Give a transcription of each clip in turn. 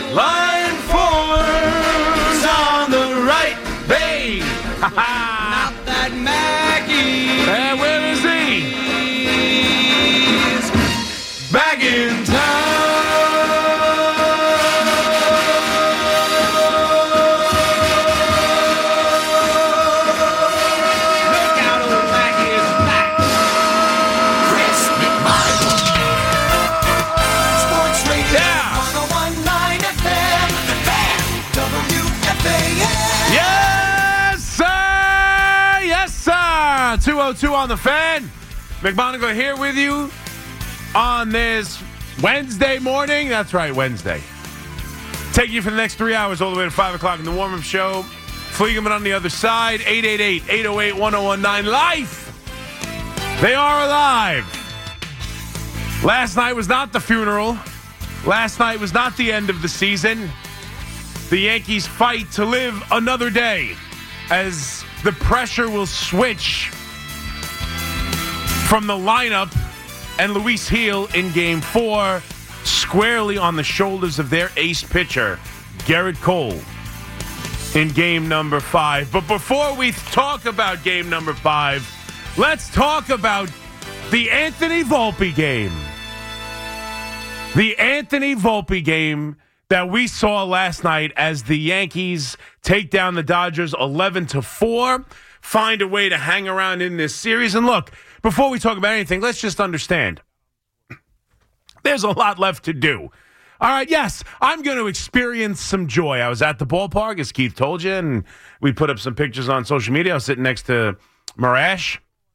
Line fours on the right, babe. Not that Maggie. And where is he? Back in town. Look out, old Maggie is back. Chris McMichael. Sports Radio Yeah. 101.9 FM. The Fan. WFAN. Yes, sir. Yes, sir. 202 on the Fan. McMonagle here with you on this Wednesday morning. That's right, Wednesday. Taking you for the next 3 hours all the way to 5 o'clock in the warm-up show. Fliegerman on the other side, 888-808-1019. Life. They are alive. Last night was not the funeral. Last night was not the end of the season. The Yankees fight to live another day as the pressure will switch from the lineup and Luis Gil in Game 4 squarely on the shoulders of their ace pitcher, Gerrit Cole, in Game number 5. But before we talk about Game number 5, let's talk about the Anthony Volpe game. The Anthony Volpe game that we saw last night as the Yankees take down the Dodgers 11-4, find a way to hang around in this series. And look, before we talk about anything, let's just understand. There's a lot left to do. All right, yes, I'm going to experience some joy. I was at the ballpark, as Keith told you, and we put up some pictures on social media. I was sitting next to Marash.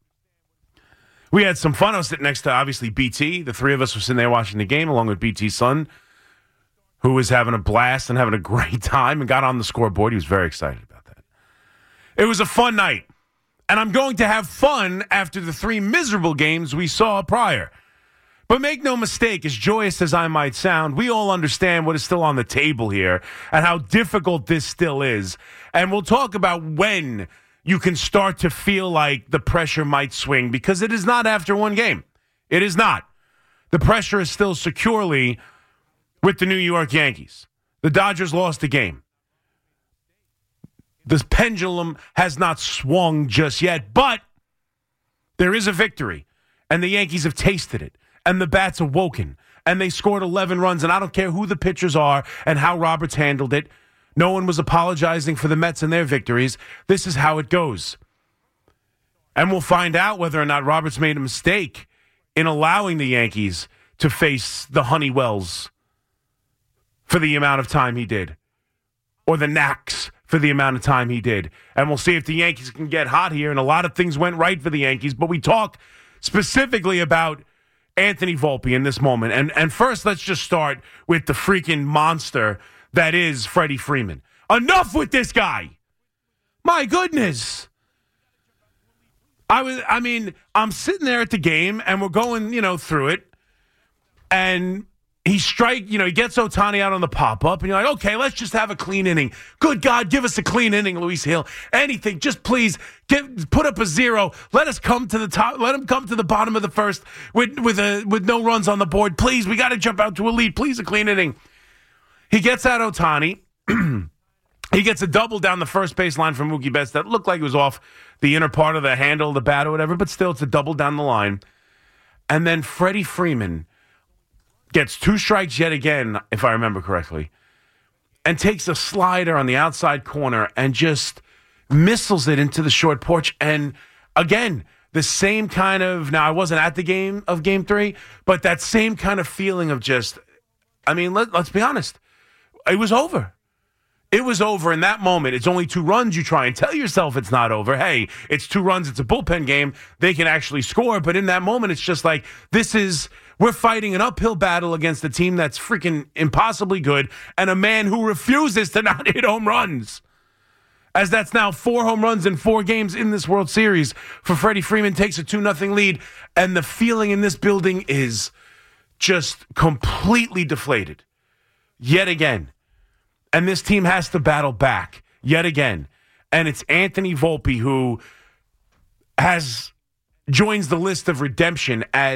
We had some fun. I was sitting next to, obviously, BT. The three of us were sitting there watching the game, along with BT's son, who was having a blast and having a great time and got on the scoreboard. He was very excited about that. It was a fun night. And I'm going to have fun after the 3 miserable games we saw prior. But make no mistake, as joyous as I might sound, we all understand what is still on the table here and how difficult this still is. And we'll talk about when you can start to feel like the pressure might swing, because it is not after one game. It is not. The pressure is still securely with the New York Yankees. The Dodgers lost the game. The pendulum has not swung just yet, but there is a victory, and the Yankees have tasted it, and the bats awoken, and they scored 11 runs, and I don't care who the pitchers are and how Roberts handled it. No one was apologizing for the Mets and their victories. This is how it goes. And we'll find out whether or not Roberts made a mistake in allowing the Yankees to face the Honeywells for the amount of time he did, or the Knacks for the amount of time he did. And we'll see if the Yankees can get hot here. And a lot of things went right for the Yankees, but we talk specifically about Anthony Volpe in this moment. And first, let's just start with the freaking monster that is Freddie Freeman. Enough with this guy. My goodness. I'm sitting there at the game, and we're going, through it. And he gets Ohtani out on the pop-up, and you're like, okay, let's just have a clean inning. Good God, give us a clean inning, Luis Gil. Anything, just please put up a 0. Let us come to the top. Let him come to the bottom of the first with no runs on the board. Please, we got to jump out to a lead. Please, a clean inning. He gets out Ohtani. He gets a double down the first base line from Mookie Betts that looked like it was off the inner part of the handle, the bat or whatever, but still, it's a double down the line. And then Freddie Freeman gets 2 strikes yet again, if I remember correctly, and takes a slider on the outside corner and just missiles it into the short porch. And again, the same kind of, now I wasn't at the game of Game 3, but that same kind of feeling of just, let's be honest, it was over. It was over in that moment. It's only 2 runs. You try and tell yourself it's not over. Hey, it's 2 runs. It's a bullpen game. They can actually score. But in that moment, it's just like, we're fighting an uphill battle against a team that's freaking impossibly good and a man who refuses to not hit home runs. As that's now 4 home runs in 4 games in this World Series for Freddie Freeman, takes a 2-0 lead. And the feeling in this building is just completely deflated. Yet again. And this team has to battle back yet again. And it's Anthony Volpe who joins the list of redemption as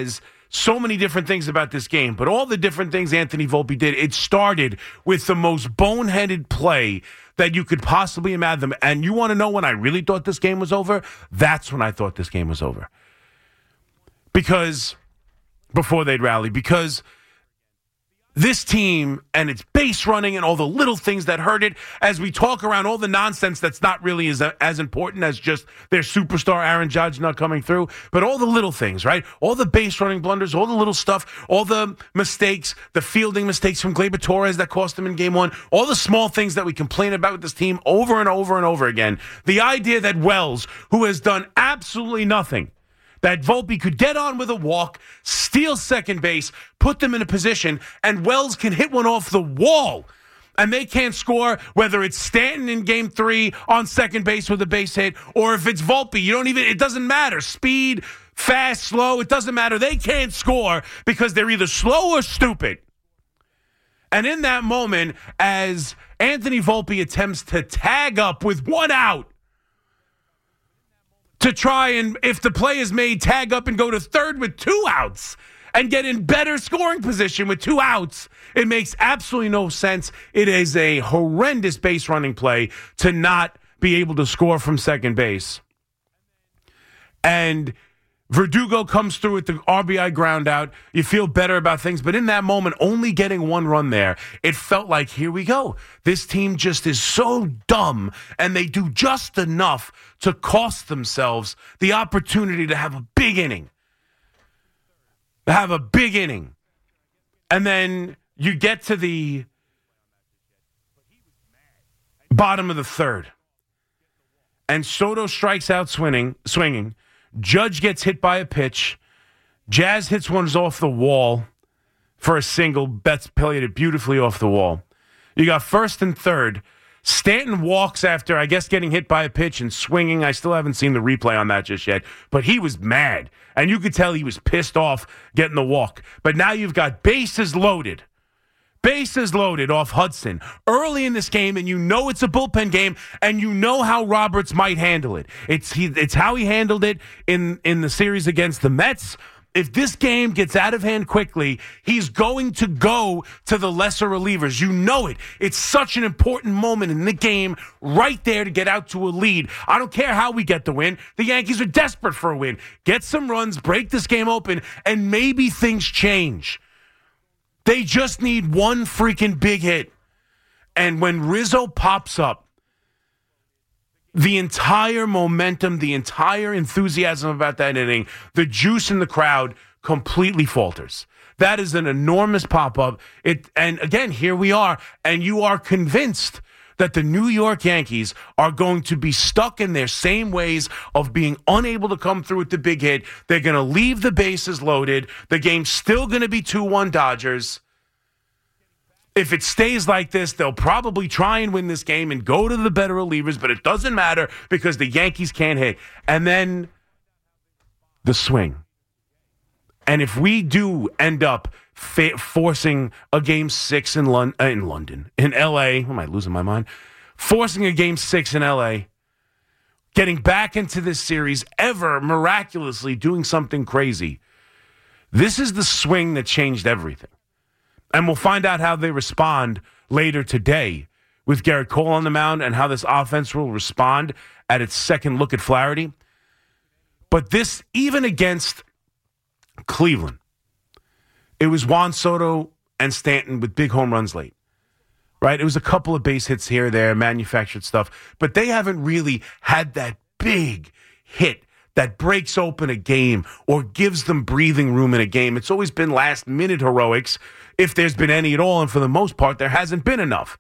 so many different things about this game, but all the different things Anthony Volpe did, it started with the most boneheaded play that you could possibly imagine. And you want to know when I really thought this game was over? That's when I thought this game was over. Because before they'd rally, because this team and its base running and all the little things that hurt it, as we talk around all the nonsense that's not really as important as just their superstar Aaron Judge not coming through, but all the little things, right? All the base running blunders, all the little stuff, all the mistakes, the fielding mistakes from Gleyber Torres that cost them in game one, all the small things that we complain about with this team over and over and over again. The idea that Wells, who has done absolutely nothing, that Volpe could get on with a walk, steal second base, put them in a position, and Wells can hit one off the wall. And they can't score, whether it's Stanton in game 3 on second base with a base hit, or if it's Volpe. It doesn't matter. Speed, fast, slow, it doesn't matter. They can't score because they're either slow or stupid. And in that moment, as Anthony Volpe attempts to tag up with one out, to try and, if the play is made, tag up and go to third with 2 outs and get in better scoring position with 2 outs. It makes absolutely no sense. It is a horrendous base running play to not be able to score from second base. And Verdugo comes through with the RBI ground out. You feel better about things. But in that moment, only getting 1 run there, it felt like, here we go. This team just is so dumb, and they do just enough to cost themselves the opportunity to have a big inning. And then you get to the bottom of the third, and Soto strikes out swinging. Judge gets hit by a pitch. Jazz hits one off the wall for a single. Betts played it beautifully off the wall. You got first and third. Stanton walks after, I guess, getting hit by a pitch and swinging. I still haven't seen the replay on that just yet, but he was mad. And you could tell he was pissed off getting the walk. But now you've got bases loaded. Bases loaded off Hudson early in this game, and you know it's a bullpen game, and you know how Roberts might handle it. It's how he handled it in the series against the Mets. If this game gets out of hand quickly, he's going to go to the lesser relievers. You know it. It's such an important moment in the game right there to get out to a lead. I don't care how we get the win. The Yankees are desperate for a win. Get some runs, break this game open, and maybe things change. They just need one freaking big hit. And when Rizzo pops up, the entire momentum, the entire enthusiasm about that inning, the juice in the crowd completely falters. That is an enormous pop-up. And again, here we are. And you are convinced that the New York Yankees are going to be stuck in their same ways of being unable to come through with the big hit. They're going to leave the bases loaded. The game's still going to be 2-1 Dodgers. If it stays like this, they'll probably try and win this game and go to the better relievers, but it doesn't matter because the Yankees can't hit. And then the swing. And if we do end up forcing a Game 6 in London, in L.A., am I losing my mind? Forcing a Game 6 in L.A., getting back into this series, ever miraculously doing something crazy. This is the swing that changed everything. And we'll find out how they respond later today with Garrett Cole on the mound and how this offense will respond at its second look at Flaherty. But this, even against Cleveland, it was Juan Soto and Stanton with big home runs late, right? It was a couple of base hits here, there, manufactured stuff. But they haven't really had that big hit that breaks open a game or gives them breathing room in a game. It's always been last-minute heroics, if there's been any at all, and for the most part, there hasn't been enough.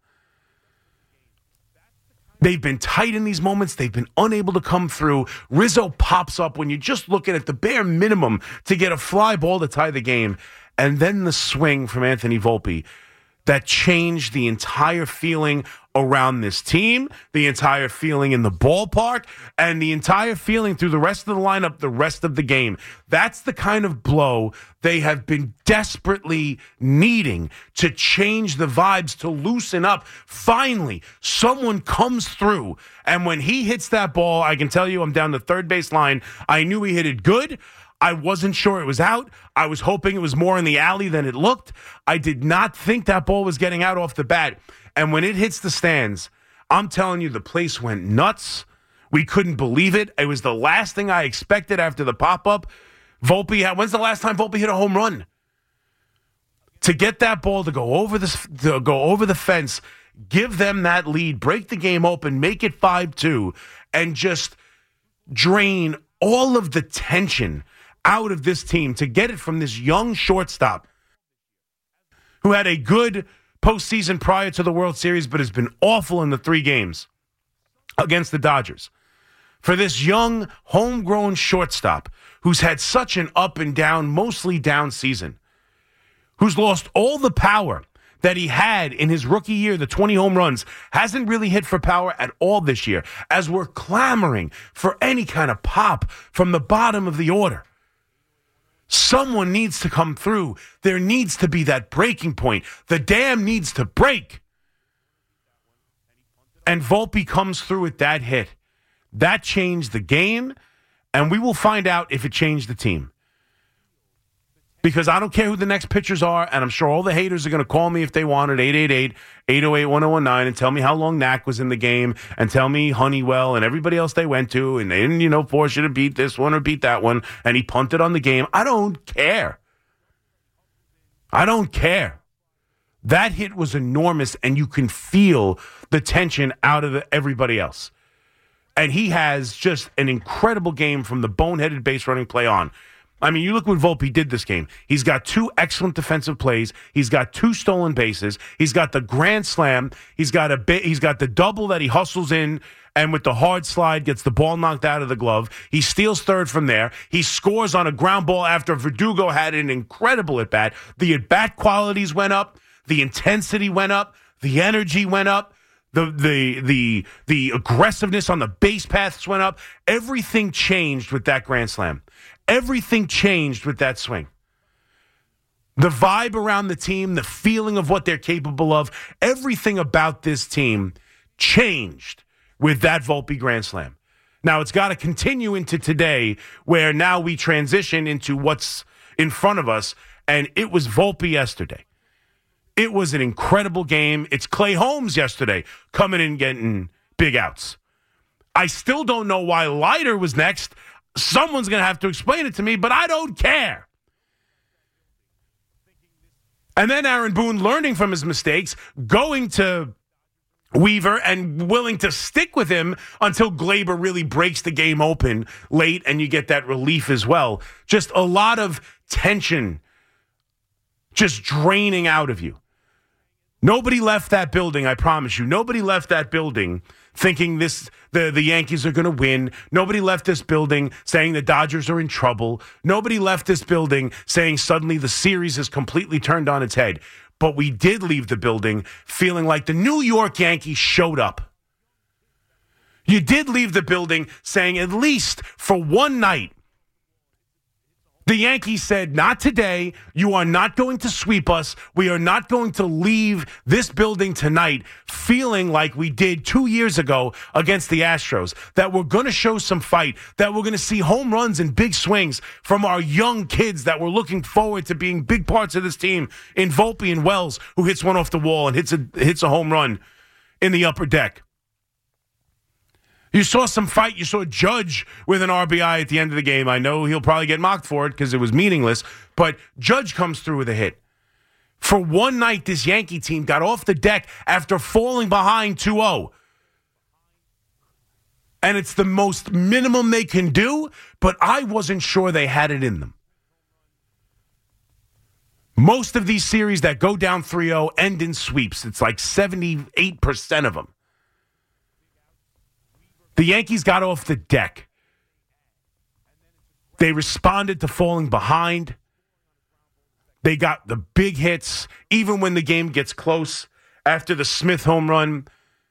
They've been tight in these moments. They've been unable to come through. Rizzo pops up when you're just looking at the bare minimum to get a fly ball to tie the game. And then the swing from Anthony Volpe that changed the entire feeling around this team, the entire feeling in the ballpark, and the entire feeling through the rest of the lineup, the rest of the game. That's the kind of blow they have been desperately needing to change the vibes, to loosen up. Finally, someone comes through, and when he hits that ball, I can tell you I'm down the third base line. I knew he hit it good. I wasn't sure it was out. I was hoping it was more in the alley than it looked. I did not think that ball was getting out off the bat. And when it hits the stands, I'm telling you, the place went nuts. We couldn't believe it. It was the last thing I expected after the pop-up. When's the last time Volpe hit a home run? To get that ball to go over the fence, give them that lead, break the game open, make it 5-2, and just drain all of the tension out of this team to get it from this young shortstop who had a good postseason prior to the World Series but has been awful in the 3 games against the Dodgers. For this young, homegrown shortstop who's had such an up and down, mostly down season, who's lost all the power that he had in his rookie year, the 20 home runs, hasn't really hit for power at all this year, as we're clamoring for any kind of pop from the bottom of the order. Someone needs to come through. There needs to be that breaking point. The dam needs to break. And Volpe comes through with that hit. That changed the game, and we will find out if it changed the team. Because I don't care who the next pitchers are, and I'm sure all the haters are going to call me if they want it, 888-808-1019, and tell me how long Knack was in the game, and tell me Honeywell and everybody else they went to, and they didn't, force you to beat this one or beat that one, and he punted on the game. I don't care. I don't care. That hit was enormous, and you can feel the tension out of everybody else. And he has just an incredible game from the boneheaded base running play on. I mean, you look what Volpe did this game. He's got 2 excellent defensive plays. He's got 2 stolen bases. He's got the grand slam. He's got the double that he hustles in, and with the hard slide gets the ball knocked out of the glove. He steals third from there. He scores on a ground ball after Verdugo had an incredible at bat. The at bat qualities went up. The intensity went up. The energy went up. The aggressiveness on the base paths went up. Everything changed with that grand slam. Everything changed with that swing. The vibe around the team, the feeling of what they're capable of, everything about this team changed with that Volpe grand slam. Now, it's got to continue into today, where now we transition into what's in front of us, and it was Volpe yesterday. It was an incredible game. It's Clay Holmes yesterday coming in getting big outs. I still don't know why Leiter was next. Someone's going to have to explain it to me, but I don't care. And then Aaron Boone learning from his mistakes, going to Weaver and willing to stick with him until Glaber really breaks the game open late and you get that relief as well. Just a lot of tension just draining out of you. Nobody left that building, I promise you. Nobody left that building thinking the Yankees are going to win. Nobody left this building saying the Dodgers are in trouble. Nobody left this building saying suddenly the series is completely turned on its head. But we did leave the building feeling like the New York Yankees showed up. You did leave the building saying, at least for one night, the Yankees said, not today. You are not going to sweep us. We are not going to leave this building tonight feeling like we did 2 years ago against the Astros, that we're going to show some fight, that we're going to see home runs and big swings from our young kids that we're looking forward to being big parts of this team, in Volpe and Wells, who hits one off the wall and hits a home run in the upper deck. You saw some fight. You saw Judge with an RBI at the end of the game. I know he'll probably get mocked for it because it was meaningless, but Judge comes through with a hit. For one night, this Yankee team got off the deck after falling behind 2-0. And it's the most minimum they can do, but I wasn't sure they had it in them. Most of these series that go down 3-0 end in sweeps. It's like 78% of them. The Yankees got off the deck. They responded to falling behind. They got the big hits, even when the game gets close. After the Smith home run,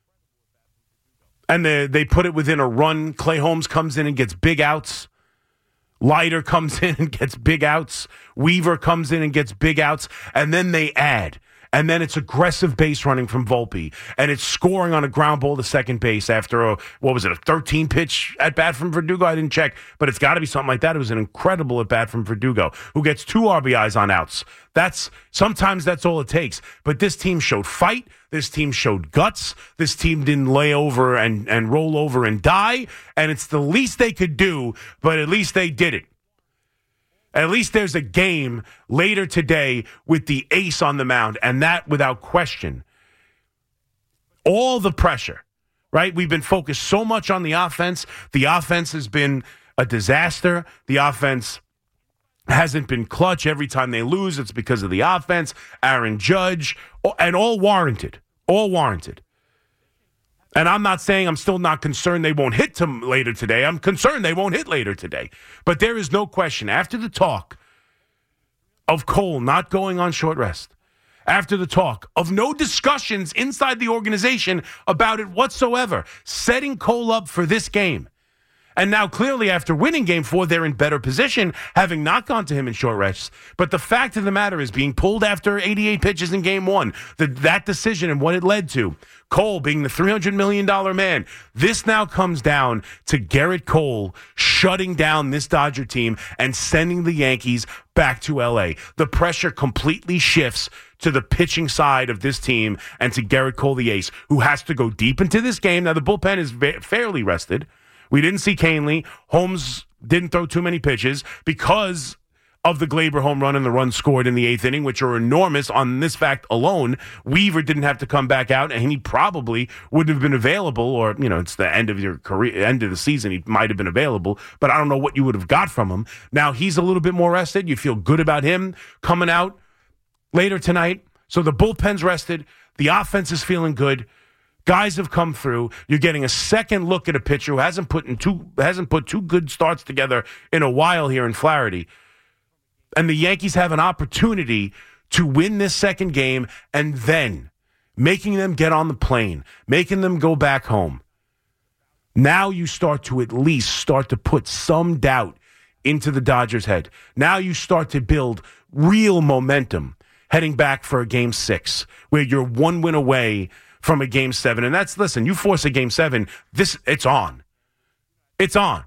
and they put it within a run, Clay Holmes comes in and gets big outs. Leiter comes in and gets big outs. Weaver comes in and gets big outs. And then they add. And then it's aggressive base running from Volpe. And it's scoring on a ground ball to second base after a 13-pitch at-bat from Verdugo? I didn't check, but it's got to be something like that. It was an incredible at-bat from Verdugo, who gets 2 RBIs on outs. Sometimes that's all it takes. But this team showed fight. This team showed guts. This team didn't lay over and roll over and die. And it's the least they could do, but at least they did it. At least there's a game later today with the ace on the mound, and that without question. All the pressure, right? We've been focused so much on the offense. The offense has been a disaster. The offense hasn't been clutch. Every time they lose, it's because of the offense. Aaron Judge, and all warranted. All warranted. And I'm not saying I'm still not concerned they won't hit later today. I'm concerned they won't hit later today. But there is no question, after the talk of Cole not going on short rest, after the talk of no discussions inside the organization about it whatsoever, setting Cole up for this game, and now clearly after winning Game 4, they're in better position, having not gone to him in short rests. But the fact of the matter is, being pulled after 88 pitches in Game 1, that decision and what it led to, Cole being the $300 million man, this now comes down to Garrett Cole shutting down this Dodger team and sending the Yankees back to L.A. The pressure completely shifts to the pitching side of this team and to Garrett Cole, the ace, who has to go deep into this game. Now, the bullpen is fairly rested. We didn't see Canely. Holmes didn't throw too many pitches because of the Glaber home run and the runs scored in the 8th inning, which are enormous on this fact alone. Weaver didn't have to come back out, and he probably wouldn't have been available, or, it's the end of your career, end of the season. He might have been available, but I don't know what you would have got from him. Now he's a little bit more rested. You feel good about him coming out later tonight. So the bullpen's rested. The offense is feeling good. Guys have come through. You're getting a second look at a pitcher who hasn't put two good starts together in a while here in Flaherty. And the Yankees have an opportunity to win this second game, and then making them get on the plane, making them go back home. Now you start to at least put some doubt into the Dodgers' head. Now you start to build real momentum heading back for a Game 6, where you're one win away from a Game 7. And listen, you force a Game 7, it's on. It's on.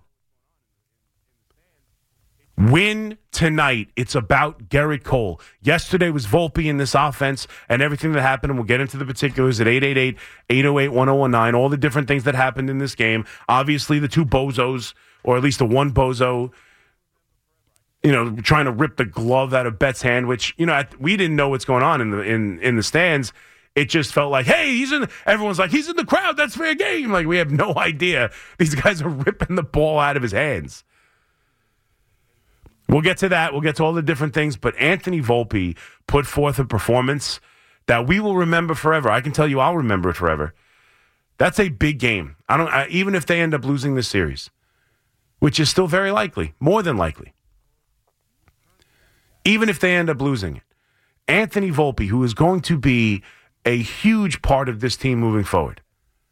Win tonight. It's about Garrett Cole. Yesterday was Volpe in this offense and everything that happened, and we'll get into the particulars at 888-808-1019, all the different things that happened in this game. Obviously, the two bozos, or at least the one bozo, trying to rip the glove out of Betts' hand, which, we didn't know what's going on in the stands. It just felt like, hey, everyone's like, he's in the crowd. That's fair game. Like, we have no idea. These guys are ripping the ball out of his hands. We'll get to that. We'll get to all the different things. But Anthony Volpe put forth a performance that we will remember forever. I can tell you I'll remember it forever. That's a big game. Even if they end up losing this series, which is still very likely, more than likely. Even if they end up losing it, Anthony Volpe, who is going to be a huge part of this team moving forward.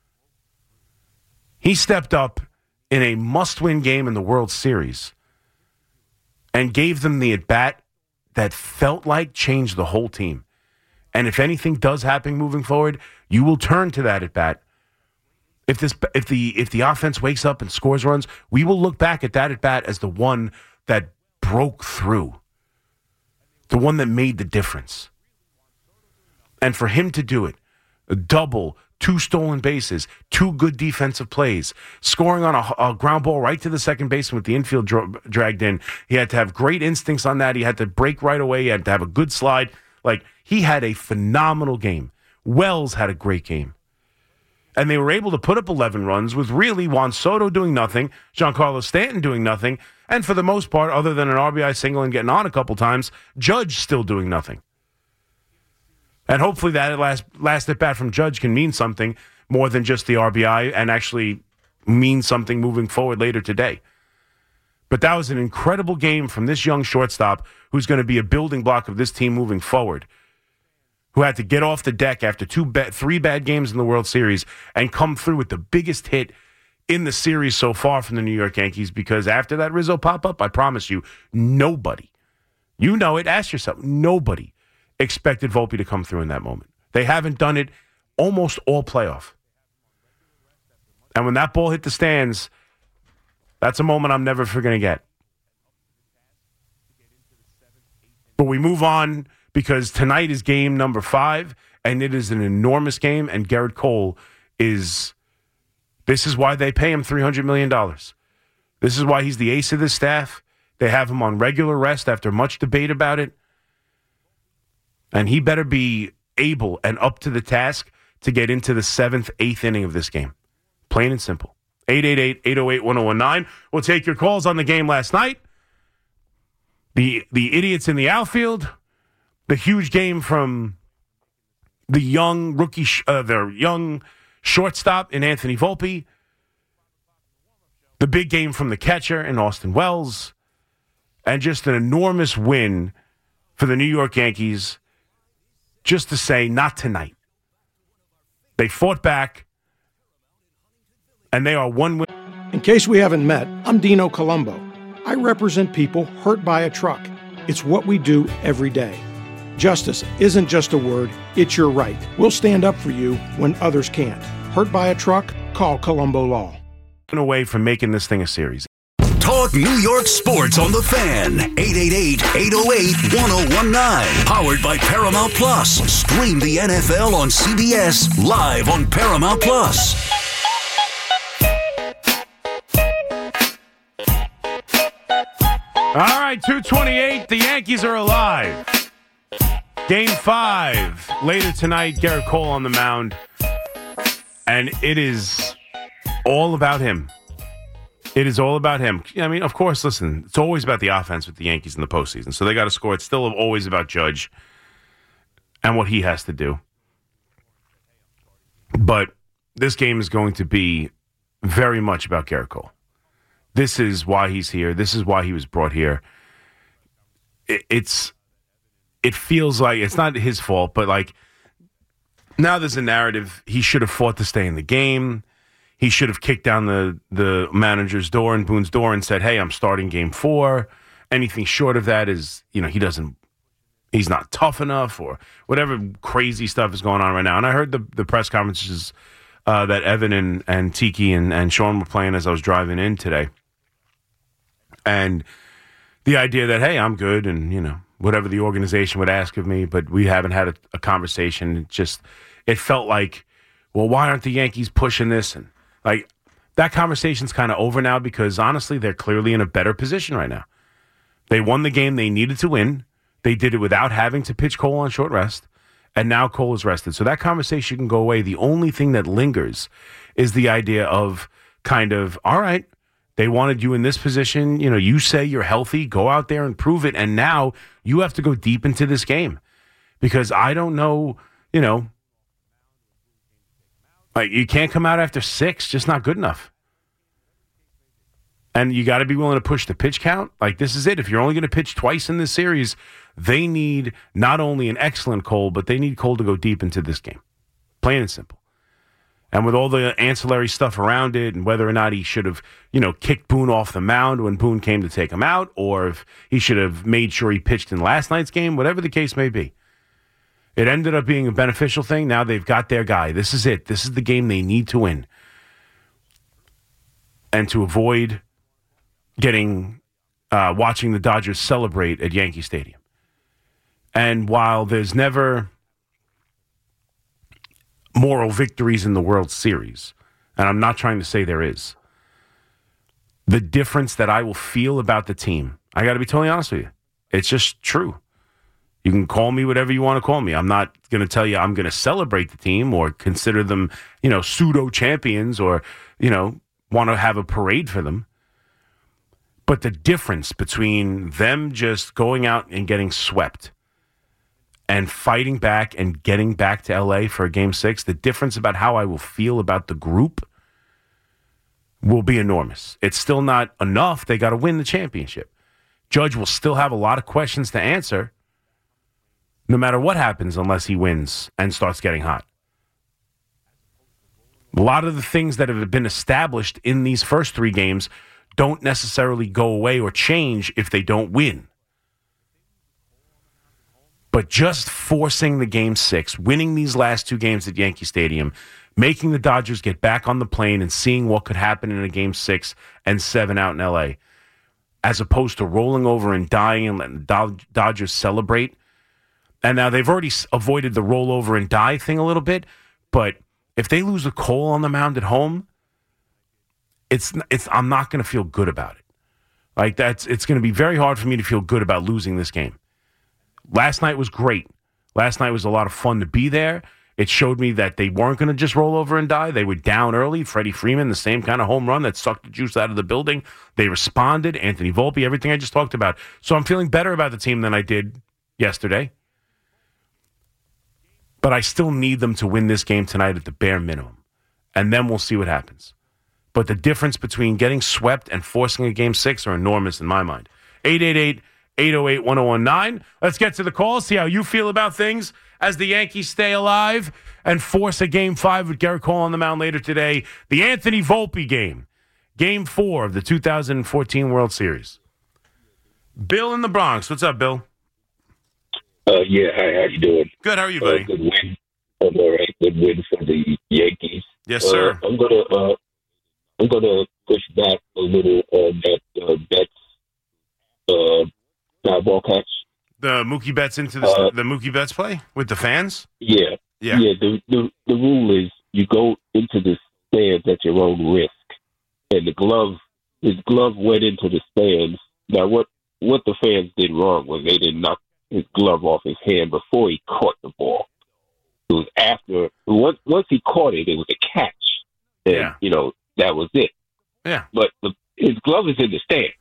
He stepped up in a must-win game in the World Series and gave them the at-bat that felt like changed the whole team. And if anything does happen moving forward, you will turn to that at-bat. If the offense wakes up and scores runs, we will look back at that at-bat as the one that broke through, the one that made the difference. And for him to do it, a double, 2 stolen bases, 2 good defensive plays, scoring on a ground ball right to the second baseman with the infield dragged in. He had to have great instincts on that. He had to break right away. He had to have a good slide. He had a phenomenal game. Wells had a great game. And they were able to put up 11 runs with really Juan Soto doing nothing, Giancarlo Stanton doing nothing, and for the most part, other than an RBI single and getting on a couple times, Judge still doing nothing. And hopefully that last at-bat from Judge can mean something more than just the RBI and actually mean something moving forward later today. But that was an incredible game from this young shortstop who's going to be a building block of this team moving forward, who had to get off the deck after 3 bad games in the World Series and come through with the biggest hit in the series so far from the New York Yankees, because after that Rizzo pop-up, I promise you, nobody, ask yourself, nobody expected Volpe to come through in that moment. They haven't done it almost all playoff. And when that ball hit the stands, that's a moment I'm never going to get. But we move on because tonight is game number 5, and it is an enormous game, and Gerrit Cole this is why they pay him $300 million. This is why he's the ace of the staff. They have him on regular rest after much debate about it. And he better be able and up to the task to get into the 7th, 8th inning of this game. Plain and simple. 888-808-1019. We'll take your calls on the game last night. The idiots in the outfield. The huge game from the young rookie, their young shortstop in Anthony Volpe. The big game from the catcher in Austin Wells. And just an enormous win for the New York Yankees. Just to say, not tonight. They fought back, and they are one win. In case we haven't met, I'm Dino Colombo. I represent people hurt by a truck. It's what we do every day. Justice isn't just a word, it's your right. We'll stand up for you when others can't. Hurt by a truck? Call Colombo Law. Away from making this thing a series. Talk New York sports on the Fan. 888-808-1019. Powered by Paramount Plus. Stream the NFL on CBS live on Paramount Plus. All right, 2:28. The Yankees are alive. Game 5 later tonight. Gerrit Cole on the mound, and it is all about him. It is all about him. I mean, of course, listen, it's always about the offense with the Yankees in the postseason. So they got to score. It's still always about Judge and what he has to do. But this game is going to be very much about Gerrit Cole. This is why he's here. This is why he was brought here. It feels like it's not his fault, but like now there's a narrative. He should have fought to stay in the game. He should have kicked down the manager's door and Boone's door and said, hey, I'm starting game 4. Anything short of that is, he's not tough enough or whatever crazy stuff is going on right now. And I heard the press conferences that Evan and Tiki and Sean were playing as I was driving in today. And the idea that, hey, I'm good and, whatever the organization would ask of me, but we haven't had a conversation. It felt like, well, why aren't the Yankees pushing this? And like that conversation's kind of over now because honestly, they're clearly in a better position right now. They won the game they needed to win. They did it without having to pitch Cole on short rest. And now Cole is rested. So that conversation can go away. The only thing that lingers is the idea of kind of, all right, they wanted you in this position. You say you're healthy. Go out there and prove it. And now you have to go deep into this game because I don't know, like you can't come out after 6, just not good enough. And you got to be willing to push the pitch count. Like this is it. If you're only going to pitch twice in this series, they need not only an excellent Cole, but they need Cole to go deep into this game. Plain and simple. And with all the ancillary stuff around it and whether or not he should have, kicked Boone off the mound when Boone came to take him out, or if he should have made sure he pitched in last night's game, whatever the case may be. It ended up being a beneficial thing. Now they've got their guy. This is it. This is the game they need to win. And to avoid watching the Dodgers celebrate at Yankee Stadium. And while there's never moral victories in the World Series, and I'm not trying to say there is, the difference that I will feel about the team, I got to be totally honest with you, it's just true. You can call me whatever you want to call me. I'm not going to tell you I'm going to celebrate the team or consider them, pseudo champions or, want to have a parade for them. But the difference between them just going out and getting swept and fighting back and getting back to LA for Game 6, the difference about how I will feel about the group will be enormous. It's still not enough. They got to win the championship. Judge will still have a lot of questions to answer no matter what happens unless he wins and starts getting hot. A lot of the things that have been established in these first 3 games don't necessarily go away or change if they don't win. But just forcing the Game 6, winning these last two games at Yankee Stadium, making the Dodgers get back on the plane and seeing what could happen in a Game 6 and 7 out in L.A., as opposed to rolling over and dying and letting the Dodgers celebrate. And now they've already avoided the roll over and die thing a little bit, but if they lose a Cole on the mound at home, I'm not going to feel good about it. Like it's going to be very hard for me to feel good about losing this game. Last night was great. Last night was a lot of fun to be there. It showed me that they weren't going to just roll over and die. They were down early. Freddie Freeman, the same kind of home run that sucked the juice out of the building. They responded. Anthony Volpe, everything I just talked about. So I'm feeling better about the team than I did yesterday. But I still need them to win this game tonight at the bare minimum. And then we'll see what happens. But the difference between getting swept and forcing a Game 6 are enormous in my mind. 888-808-1019. Let's get to the call, see how you feel about things as the Yankees stay alive and force a Game 5 with Gerrit Cole on the mound later today. The Anthony Volpe game. Game 4 of the 2014 World Series. Bill in the Bronx. What's up, Bill? Yeah, hi, how you doing? Good, how are you, buddy? Good win. I'm all right. Good win for the Yankees. Yes, sir. I'm gonna push back a little on that Betts foul ball catch. The Mookie Betts into the Mookie Betts play with the fans? Yeah. Yeah. The rule is you go into the stands at your own risk, and his glove went into the stands. Now, what the fans did wrong was they didn't knock his glove off his hand before he caught the ball. It was after once he caught it, it was a catch, and that was it. Yeah. But his glove is in the stands.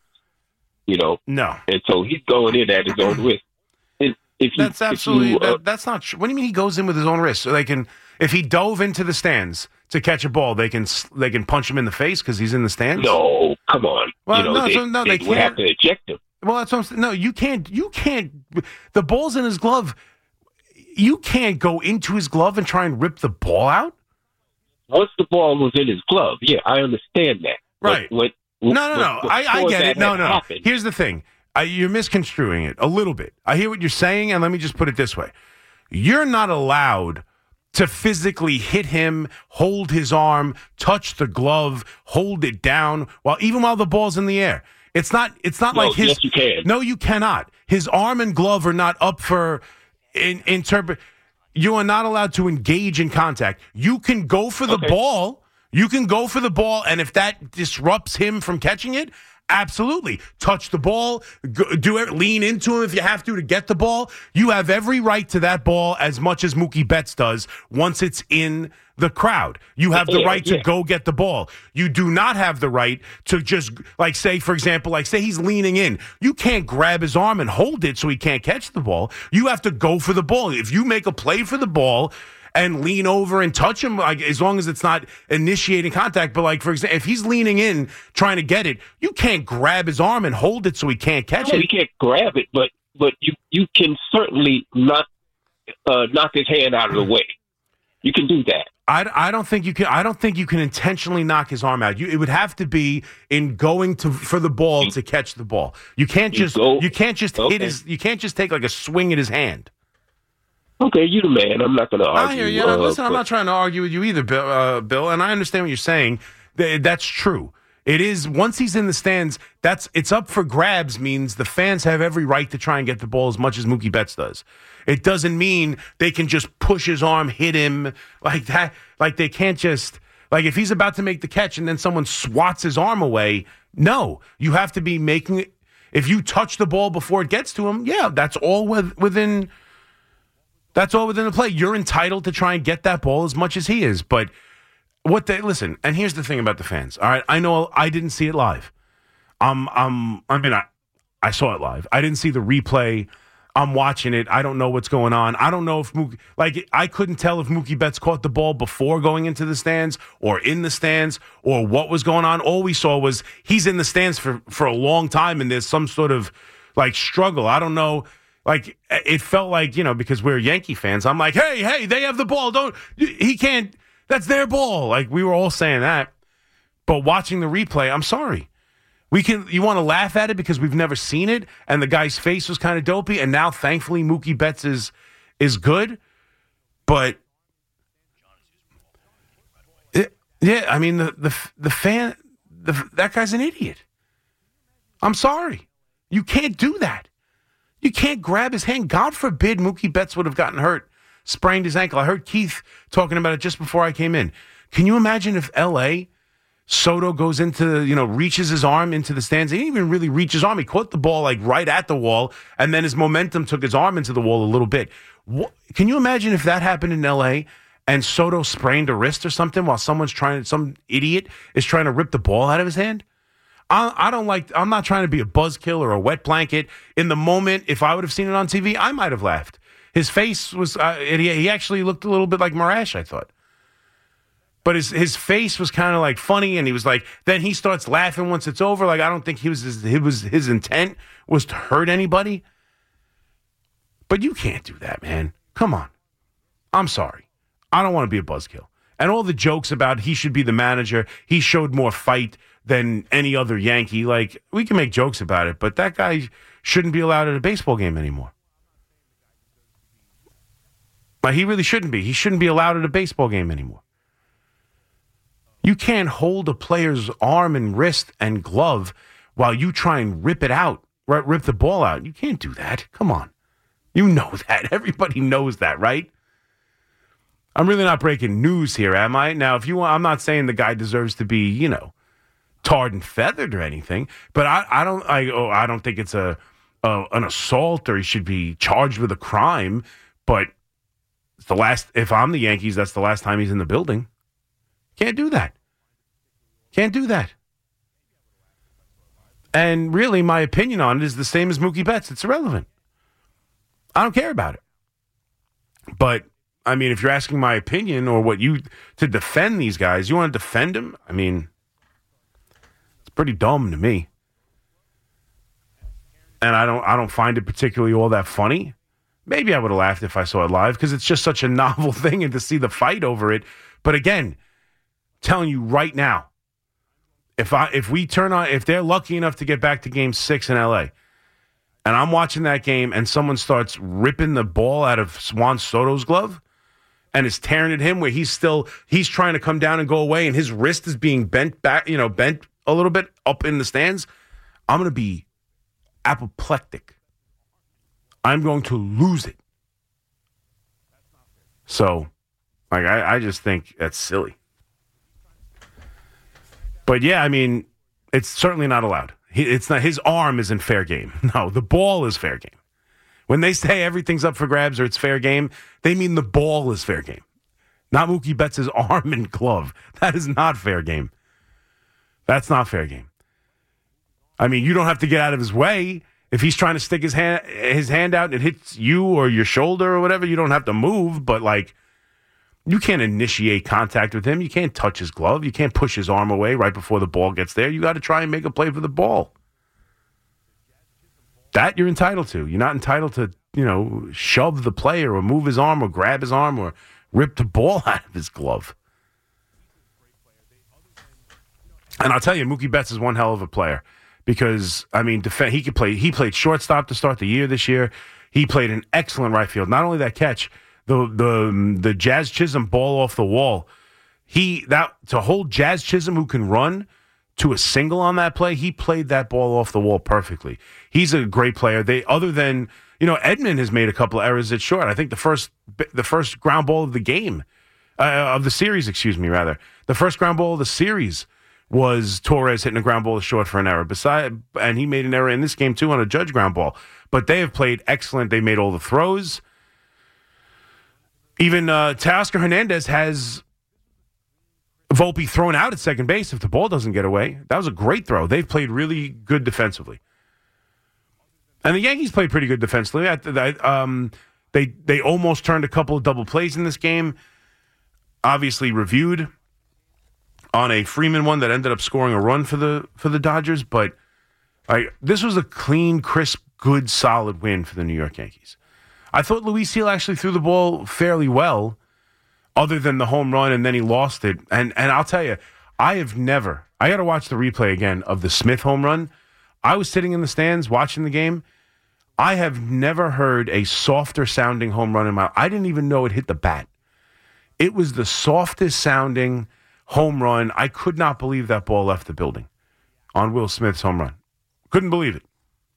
No. And so he's going in at his own risk. That's absolutely that's not true. What do you mean he goes in with his own wrist? So if he dove into the stands to catch a ball, they can punch him in the face because he's in the stands? No, come on. Well, they can't. Would have to eject him. Well, that's what I'm saying. No, you can't. The ball's in his glove. You can't go into his glove and try and rip the ball out. Once the ball was in his glove, yeah, I understand that. Right. No. I get it. No. Happened, here's the thing. You're misconstruing it a little bit. I hear what you're saying, and let me just put it this way. You're not allowed to physically hit him, hold his arm, touch the glove, hold it down, even while the ball's in the air. It's not like his... Yes, you can. No, you cannot. His arm and glove are not up for... You are not allowed to engage in contact. You can go for the ball. You can go for the ball, and if that disrupts him from catching it, absolutely. Touch the ball, lean into him if you have to get the ball. You have every right to that ball as much as Mookie Betts does once it's in the crowd. You have the right to go get the ball. You do not have the right to just, say he's leaning in. You can't grab his arm and hold it so he can't catch the ball. You have to go for the ball. If you make a play for the ball and lean over and touch him, as long as it's not initiating contact. But for example, if he's leaning in trying to get it, you can't grab his arm and hold it so he can't catch it. You can't grab it, but you can certainly knock his hand out of the way. You can do that. I don't think you can. I don't think you can intentionally knock his arm out. It would have to be in going for the ball to catch the ball. You can't just hit his. You can't just take a swing at his hand. Okay, you the man. I'm not going to argue. I hear you. Listen, I'm not trying to argue with you either, Bill. And I understand what you're saying. That's true. It is, once he's in the stands, it's up for grabs means the fans have every right to try and get the ball as much as Mookie Betts does. It doesn't mean they can just push his arm, hit him like that. They can't just, if he's about to make the catch and then someone swats his arm away, no. You have to be making it. If you touch the ball before it gets to him, that's all within... That's all within the play. You're entitled to try and get that ball as much as he is. But listen, and here's the thing about the fans. All right, I know I didn't see it live. I saw it live. I didn't see the replay. I'm watching it. I don't know what's going on. I don't know if I couldn't tell if Mookie Betts caught the ball before going into the stands or in the stands or what was going on. All we saw was he's in the stands for a long time and there's some sort of struggle. I don't know. It felt because we're Yankee fans, I'm like, hey, they have the ball. He can't, that's their ball. We were all saying that. But watching the replay, I'm sorry. You want to laugh at it because we've never seen it, and the guy's face was kind of dopey, and now thankfully Mookie Betts is good, but I mean that guy's an idiot. I'm sorry, you can't do that. You can't grab his hand. God forbid Mookie Betts would have gotten hurt, sprained his ankle. I heard Keith talking about it just before I came in. Can you imagine if L.A. Soto goes into, reaches his arm into the stands? He didn't even really reach his arm. He caught the ball like right at the wall, and then his momentum took his arm into the wall a little bit. Can you imagine if that happened in L.A. and Soto sprained a wrist or something while some idiot is trying to rip the ball out of his hand? I'm not trying to be a buzzkill or a wet blanket. In the moment, if I would have seen it on TV, I might have laughed. His face was, he actually looked a little bit like Marash, I thought. But his face was kind of like funny, and he was like, then he starts laughing once it's over. Like, I don't think his intent was to hurt anybody. But you can't do that, man. Come on. I'm sorry. I don't want to be a buzzkill. And all the jokes about he should be the manager, he showed more fight than any other Yankee. Like, we can make jokes about it, but that guy shouldn't be allowed at a baseball game anymore. Like, he really shouldn't be. He shouldn't be allowed at a baseball game anymore. You can't hold a player's arm and wrist and glove while you try and rip it out, rip the ball out. You can't do that. Come on. You know that. Everybody knows that, right? I'm really not breaking news here, am I? Now, if you want, I'm not saying the guy deserves to be, tarred and feathered or anything, but I don't think it's an assault or he should be charged with a crime. But it's if I'm the Yankees, that's the last time he's in the building. Can't do that. Can't do that. And really, my opinion on it is the same as Mookie Betts. It's irrelevant. I don't care about it. But, I mean, if you're asking my opinion or to defend these guys, you want to defend them? I mean, it's pretty dumb to me. And I don't find it particularly all that funny. Maybe I would have laughed if I saw it live because it's just such a novel thing and to see the fight over it. But again, telling you right now, if they're lucky enough to get back to Game 6 in LA, and I'm watching that game and someone starts ripping the ball out of Juan Soto's glove and is tearing at him where he's trying to come down and go away and his wrist is being bent back, bent a little bit up in the stands, I'm going to be apoplectic. I'm going to lose it. So, I just think that's silly. But yeah, I mean, it's certainly not allowed. It's not. His arm isn't fair game. No, the ball is fair game. When they say everything's up for grabs or it's fair game, they mean the ball is fair game, not Mookie Betts' arm and glove. That is not fair game. That's not fair game. I mean, you don't have to get out of his way. If he's trying to stick his hand out and it hits you or your shoulder or whatever, you don't have to move. But, you can't initiate contact with him. You can't touch his glove. You can't push his arm away right before the ball gets there. You got to try and make a play for the ball. That you're entitled to. You're not entitled to, shove the player or move his arm or grab his arm or rip the ball out of his glove. And I'll tell you, Mookie Betts is one hell of a player. Because, I mean, he could play. He played shortstop to start the year this year. He played an excellent right field. Not only that catch, the Jazz Chisholm ball off the wall. To hold Jazz Chisholm, who can run, to a single on that play, he played that ball off the wall perfectly. He's a great player. Other than Edman has made a couple of errors at short. I think the first ground ball of the game, of the series, excuse me, rather. The first ground ball of the series was Torres hitting a ground ball short for an error. And he made an error in this game, too, on a Judge ground ball. But they have played excellent. They made all the throws. Even Teoscar Hernandez has Volpe thrown out at second base if the ball doesn't get away. That was a great throw. They've played really good defensively. And the Yankees played pretty good defensively. They almost turned a couple of double plays in this game. Obviously reviewed on a Freeman one that ended up scoring a run for the Dodgers, but this was a clean, crisp, good, solid win for the New York Yankees. I thought Luis Gil actually threw the ball fairly well, other than the home run, and then he lost it. And I'll tell you, I got to watch the replay again of the Smith home run. I was sitting in the stands watching the game. I have never heard a softer sounding home run in my life. I didn't even know it hit the bat. It was the softest sounding home run. I could not believe that ball left the building on Will Smith's home run. Couldn't believe it.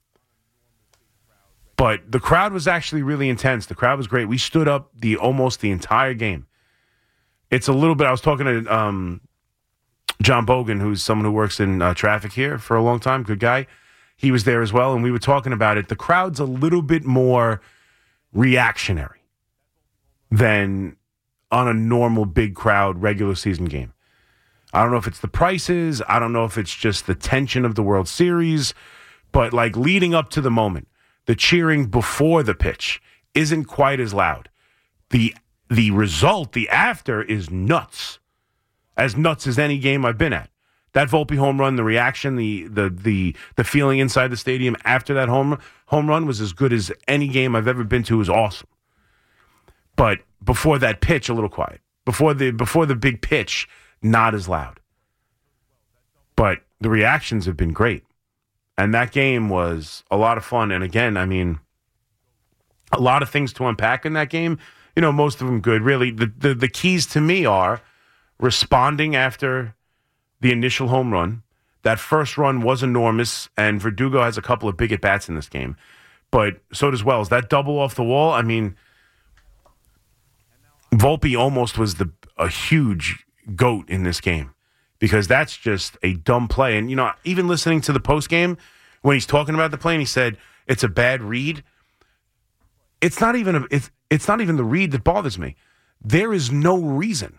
But the crowd was actually really intense. The crowd was great. We stood up almost the entire game. It's a little bit, I was talking to John Bogan, who's someone who works in traffic here for a long time, good guy. He was there as well, and we were talking about it. The crowd's a little bit more reactionary than on a normal big crowd regular season game. I don't know if it's the prices. I don't know if it's just the tension of the World Series. But like leading up to the moment, the cheering before the pitch isn't quite as loud. The result, the after, is nuts. As nuts as any game I've been at. That Volpe home run, the reaction, the feeling inside the stadium after that home run was as good as any game I've ever been to. It was awesome. But before that pitch, a little quiet. Before the big pitch, not as loud. But the reactions have been great. And that game was a lot of fun. And again, I mean, a lot of things to unpack in that game. You know, most of them good. Really, the keys to me are responding after the initial home run. That first run was enormous, and Verdugo has a couple of big at-bats in this game. But so does Wells. That double off the wall, I mean, Volpe almost was a huge GOAT in this game because that's just a dumb play. And, you know, even listening to the postgame, when he's talking about the play and he said, it's a bad read, it's not even it's not even the read that bothers me. There is no reason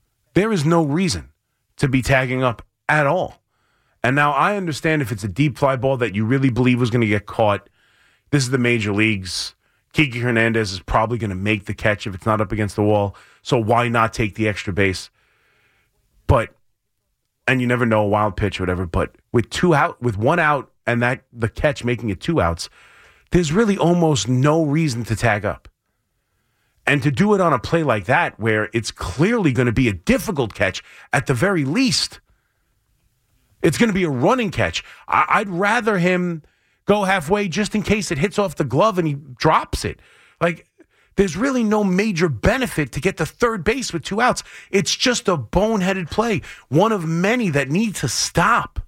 to be tagging up at all. And now I understand if it's a deep fly ball that you really believe was going to get caught. This is the major leagues. Kiki Hernandez is probably going to make the catch if it's not up against the wall. So why not take the extra base? And you never know, a wild pitch or whatever. But with one out and the catch making it 2 outs, there's really almost no reason to tag up. And to do it on a play like that, where it's clearly going to be a difficult catch at the very least, it's going to be a running catch. I'd rather him go halfway just in case it hits off the glove and he drops it. Like, there's really no major benefit to get to third base with 2 outs. It's just a boneheaded play, one of many that need to stop.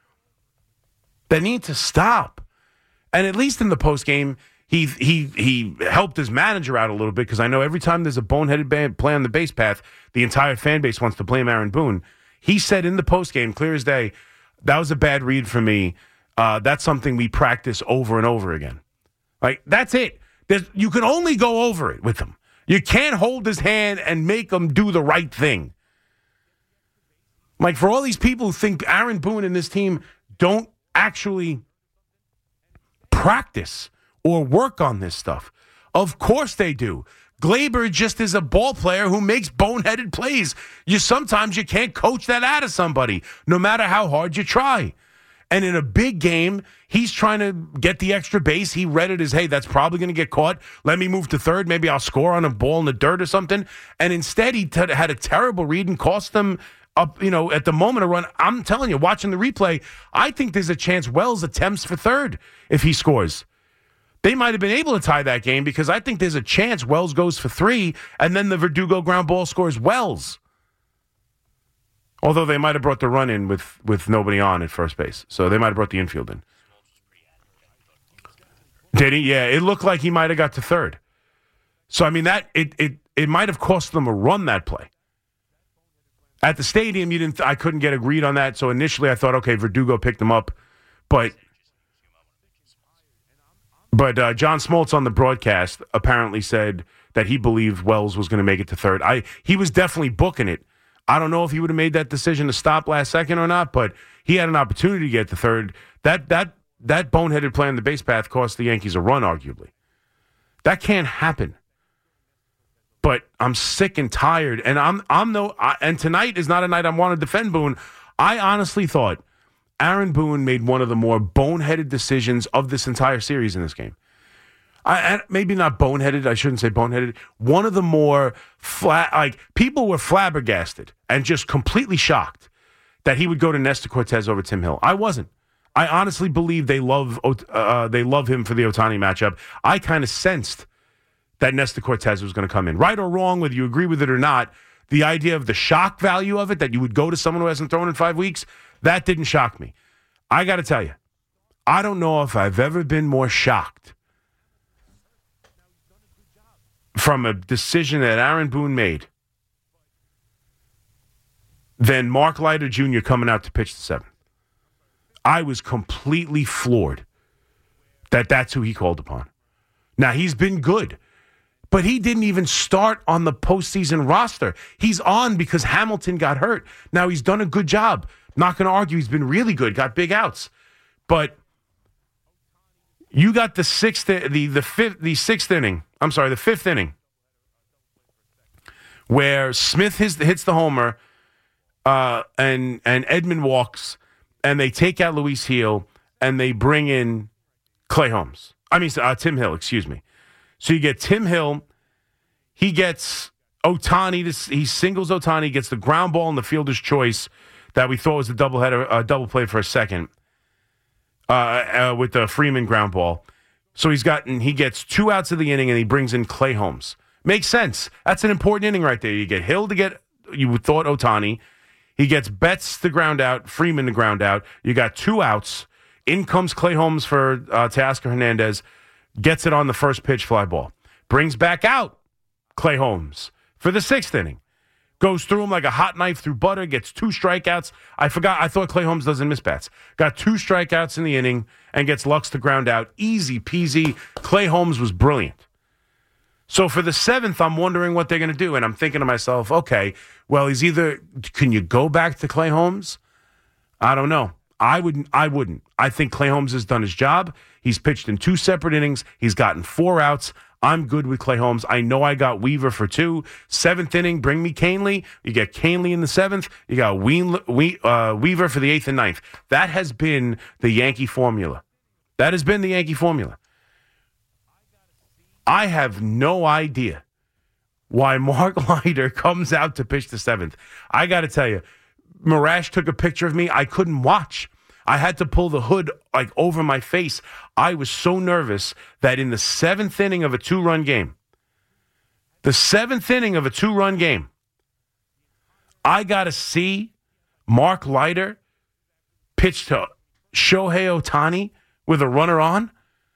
And at least in the postgame, he helped his manager out a little bit, because I know every time there's a boneheaded play on the base path, the entire fan base wants to blame Aaron Boone. He said in the postgame, clear as day, that was a bad read for me. That's something we practice over and over again. Like, that's it. You can only go over it with him. You can't hold his hand and make him do the right thing. Like, for all these people who think Aaron Boone and this team don't actually practice or work on this stuff, of course they do. Glaber just is a ball player who makes boneheaded plays. Sometimes you can't coach that out of somebody, no matter how hard you try. And in a big game, he's trying to get the extra base. He read it as, hey, that's probably going to get caught. Let me move to third. Maybe I'll score on a ball in the dirt or something. And instead, he had a terrible read and cost them up, at the moment a run. I'm telling you, watching the replay, I think there's a chance Wells attempts for third if he scores. They might have been able to tie that game, because I think there's a chance Wells goes for 3, and then the Verdugo ground ball scores Wells. Although they might have brought the run in with nobody on at first base. So they might have brought the infield in. Did he? Yeah, it looked like he might have got to third. So, I mean, that it might have cost them a run, that play. At the stadium, I couldn't get a read on that. So initially I thought, okay, Verdugo picked him up. But John Smoltz on the broadcast apparently said that he believed Wells was going to make it to third. He was definitely booking it. I don't know if he would have made that decision to stop last second or not, but he had an opportunity to get to third. That boneheaded play on the base path cost the Yankees a run, arguably. That can't happen. But I'm sick and tired, and and tonight is not a night I want to defend Boone. I honestly thought Aaron Boone made one of the more boneheaded decisions of this entire series in this game. Maybe not boneheaded. I shouldn't say boneheaded. One of the more people were flabbergasted and just completely shocked that he would go to Nestor Cortez over Tim Hill. I wasn't. I honestly believe they love him for the Ohtani matchup. I kind of sensed that Nestor Cortez was going to come in. Right or wrong, whether you agree with it or not, the idea of the shock value of it, that you would go to someone who hasn't thrown in 5 weeks, that didn't shock me. I got to tell you, I don't know if I've ever been more shocked from a decision that Aaron Boone made than Mark Leiter Jr. coming out to pitch the 7th. I was completely floored that that's who he called upon. Now, he's been good, but he didn't even start on the postseason roster. He's on because Hamilton got hurt. Now, he's done a good job. Not going to argue he's been really good, got big outs. But you got the fifth inning, where Smith hits the homer, and Edman walks, and they take out Luis Gil, and they bring in Tim Hill, excuse me. So you get Tim Hill, he gets Ohtani, he singles Ohtani, gets the ground ball in the fielder's choice that we thought was a double play for a second, with the Freeman ground ball. So he gets 2 outs of the inning, and he brings in Clay Holmes. Makes sense. That's an important inning right there. You get Hill to get, you would thought, Ohtani. He gets Betts the ground out, Freeman the ground out. You got 2 outs. In comes Clay Holmes for Teoscar Hernandez. Gets it on the first pitch, fly ball. Brings back out Clay Holmes for the 6th inning. Goes through him like a hot knife through butter. Gets 2 strikeouts. I thought Clay Holmes doesn't miss bats. Got 2 strikeouts in the inning and gets Lux to ground out. Easy peasy. Clay Holmes was brilliant. So for the 7th, I'm wondering what they're going to do. And I'm thinking to myself, okay, well, can you go back to Clay Holmes? I don't know. I wouldn't. I think Clay Holmes has done his job. He's pitched in 2 separate innings. He's gotten 4 outs. I'm good with Clay Holmes. I know I got Weaver for 2. 7th inning, bring me Canely. You get Canely in the 7th. You got Weaver for the 8th and 9th. That has been the Yankee formula. I have no idea why Mark Leiter comes out to pitch the 7th. I got to tell you, Marash took a picture of me. I couldn't watch. I had to pull the hood over my face. I was so nervous that in the 7th inning of a 2-run game, I got to see Mark Leiter pitch to Shohei Ohtani with a runner on.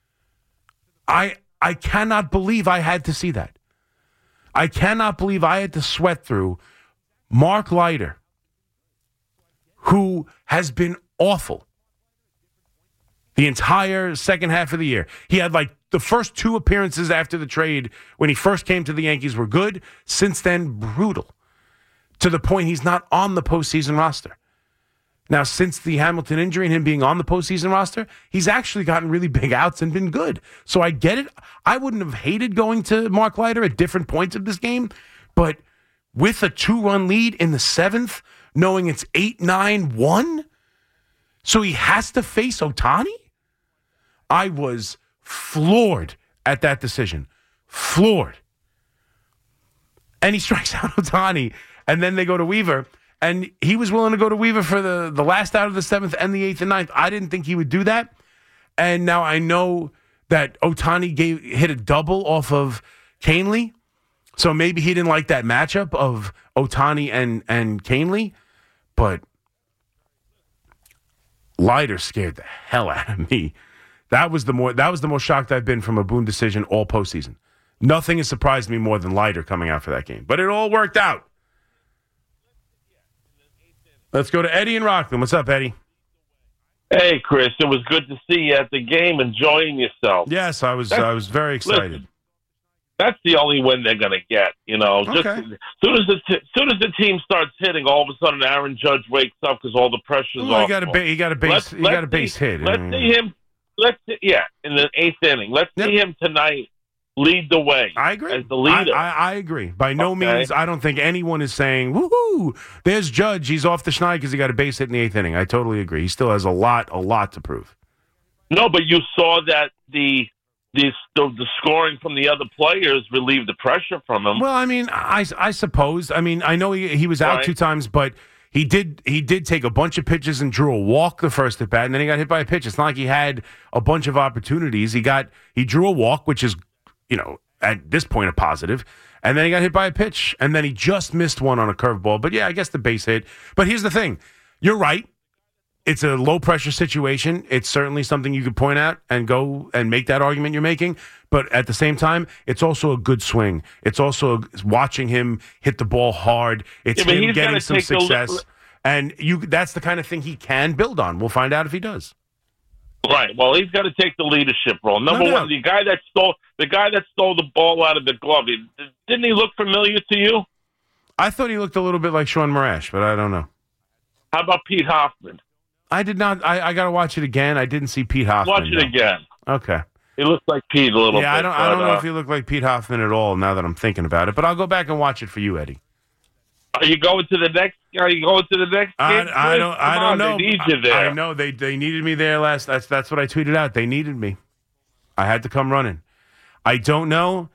I cannot believe I had to see that. I cannot believe I had to sweat through Mark Leiter, who has been awful the entire second half of the year. He had the first 2 appearances after the trade when he first came to the Yankees were good. Since then, brutal. To the point he's not on the postseason roster. Now, since the Hamilton injury and him being on the postseason roster, he's actually gotten really big outs and been good. So I get it. I wouldn't have hated going to Mark Leiter at different points of this game, but with a 2-run lead in the 7th, knowing it's 8-9-1, so he has to face Ohtani? I was floored at that decision. Floored. And he strikes out Ohtani, and then they go to Weaver. And he was willing to go to Weaver for the last out of the 7th and the 8th and 9th. I didn't think he would do that. And now I know that Ohtani hit a double off of Canely. So maybe he didn't like that matchup of Ohtani and Canely. But Leiter scared the hell out of me. That was the most shocked I've been from a Boone decision all postseason. Nothing has surprised me more than Leiter coming out for that game. But it all worked out. Let's go to Eddie in Rockland. What's up, Eddie? Hey, Chris. It was good to see you at the game, enjoying yourself. Yes, I was very excited. Listen, that's the only win they're going to get. Okay. Just as soon as the team starts hitting, all of a sudden Aaron Judge wakes up because all the pressure's off. He got a base hit. Let's see him. In the 8th inning. Let's see him tonight lead the way. I agree. As the leader. I agree. By no means, I don't think anyone is saying, woohoo, there's Judge. He's off the schneid because he got a base hit in the 8th inning. I totally agree. He still has a lot to prove. No, but you saw that the scoring from the other players relieved the pressure from him. Well, I mean, I suppose. I mean, I know he was out 2 times, but He did take a bunch of pitches and drew a walk the first at bat, and then he got hit by a pitch. It's not like he had a bunch of opportunities. He drew a walk, which is, at this point a positive, and then he got hit by a pitch, and then he just missed one on a curveball. But yeah, I guess the base hit. But here's the thing. You're right. It's a low-pressure situation. It's certainly something you could point out and go and make that argument you're making. But at the same time, it's also a good swing. It's also watching him hit the ball hard. It's him getting some success. And that's the kind of thing he can build on. We'll find out if he does. Right. Well, he's got to take the leadership role. Number one, the guy that stole the ball out of the glove, didn't he look familiar to you? I thought he looked a little bit like Sean Marash, but I don't know. How about Pete Hoffman? I did not. I got to watch it again. I didn't see Pete Hoffman. Watch it again. Okay. He looks like Pete a little bit. Yeah, I don't know if he looked like Pete Hoffman at all now that I'm thinking about it, but I'll go back and watch it for you, Eddie. Are you going to the next game? I don't know. They need you there. I know they needed me there last. That's what I tweeted out. They needed me. I had to come running. I don't know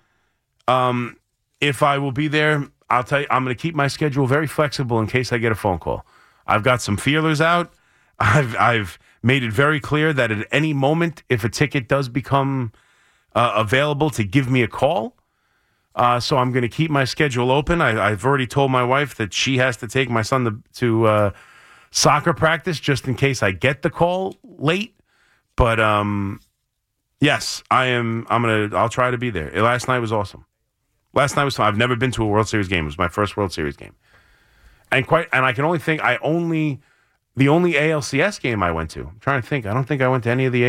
if I will be there. I'll tell you, I'm going to keep my schedule very flexible in case I get a phone call. I've got some feelers out. I've made it very clear that at any moment, if a ticket does become available, to give me a call. So I'm going to keep my schedule open. I've already told my wife that she has to take my son to soccer practice just in case I get the call late. But yes, I'll try to be there. Last night was awesome. Last night was fun. I've never been to a World Series game. It was my first World Series game, and I can only think the only ALCS game I went to. I'm trying to think. I don't think I went to any of the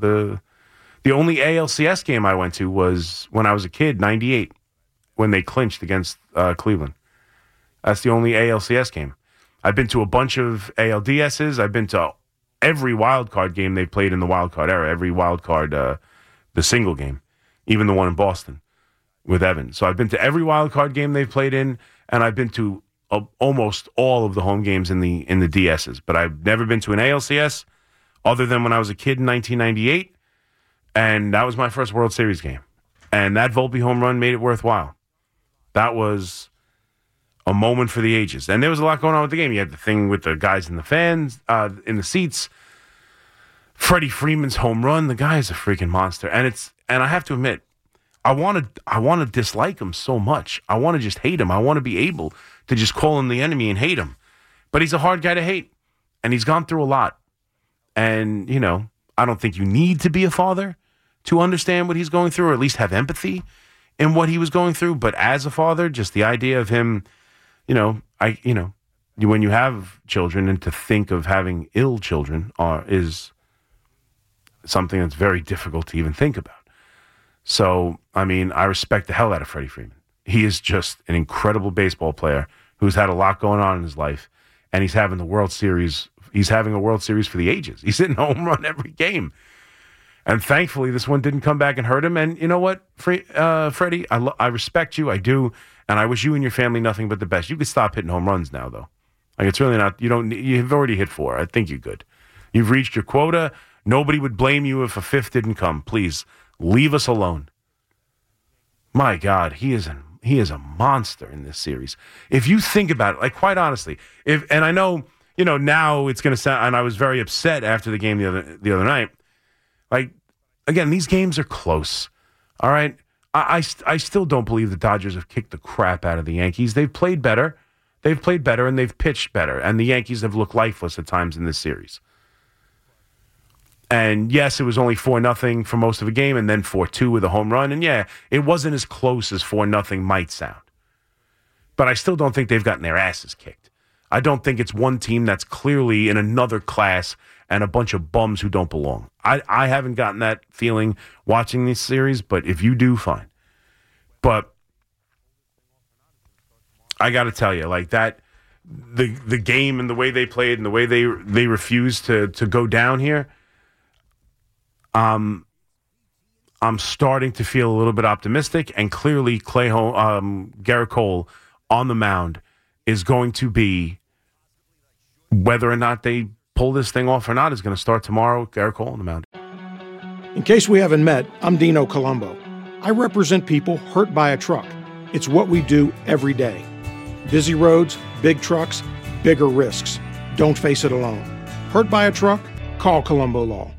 The only ALCS game I went to was when I was a kid, 98, when they clinched against Cleveland. That's the only ALCS game. I've been to a bunch of ALDSs. I've been to every wild card game they played in the wild card era, every wild card, the single game, even the one in Boston with Evan. So I've been to every wild card game they've played in, and I've been to almost all of the home games in the DSs. But I've never been to an ALCS other than when I was a kid in 1998. And that was my first World Series game. And that Volpe home run made it worthwhile. That was a moment for the ages. And there was a lot going on with the game. You had the thing with the guys in the fans, in the seats. Freddie Freeman's home run. The guy is a freaking monster. And I have to admit, I want to dislike him so much. I want to just hate him. I want to be able to just call him the enemy and hate him. But he's a hard guy to hate. And he's gone through a lot. And, I don't think you need to be a father to understand what he's going through, or at least have empathy in what he was going through. But as a father, just the idea of him, when you have children, and to think of having ill children is something that's very difficult to even think about. So, I respect the hell out of Freddie Freeman. He is just an incredible baseball player who's had a lot going on in his life, and he's having the World Series. He's having a World Series for the ages. He's hitting a home run every game. And thankfully, this one didn't come back and hurt him. And you know what, Freddie? I respect you. I do. And I wish you and your family nothing but the best. You could stop hitting home runs now, though. Like, it's really not, you've already hit 4. I think you're good. You've reached your quota. Nobody would blame you if a 5th didn't come. Please, leave us alone. My God, he is a monster in this series. If you think about it, like, quite honestly, and I know, now it's going to sound, and I was very upset after the game the other night. Like, again, these games are close. All right? I still don't believe the Dodgers have kicked the crap out of the Yankees. They've played better. And they've pitched better. And the Yankees have looked lifeless at times in this series. And yes, it was only 4-0 for most of the game, and then 4-2 with a home run. And yeah, it wasn't as close as 4-0 might sound. But I still don't think they've gotten their asses kicked. I don't think it's one team that's clearly in another class and a bunch of bums who don't belong. I haven't gotten that feeling watching this series, but if you do, fine. But I got to tell you, like, that, the game and the way they played and the way they refused to go down here, I'm starting to feel a little bit optimistic, and clearly Garrett Cole on the mound is going to be, whether or not they pull this thing off or not, is going to start tomorrow. Garrett Cole on the mound. In case we haven't met, I'm Dino Colombo. I represent people hurt by a truck. It's what we do every day. Busy roads, big trucks, bigger risks. Don't face it alone. Hurt by a truck? Call Colombo Law.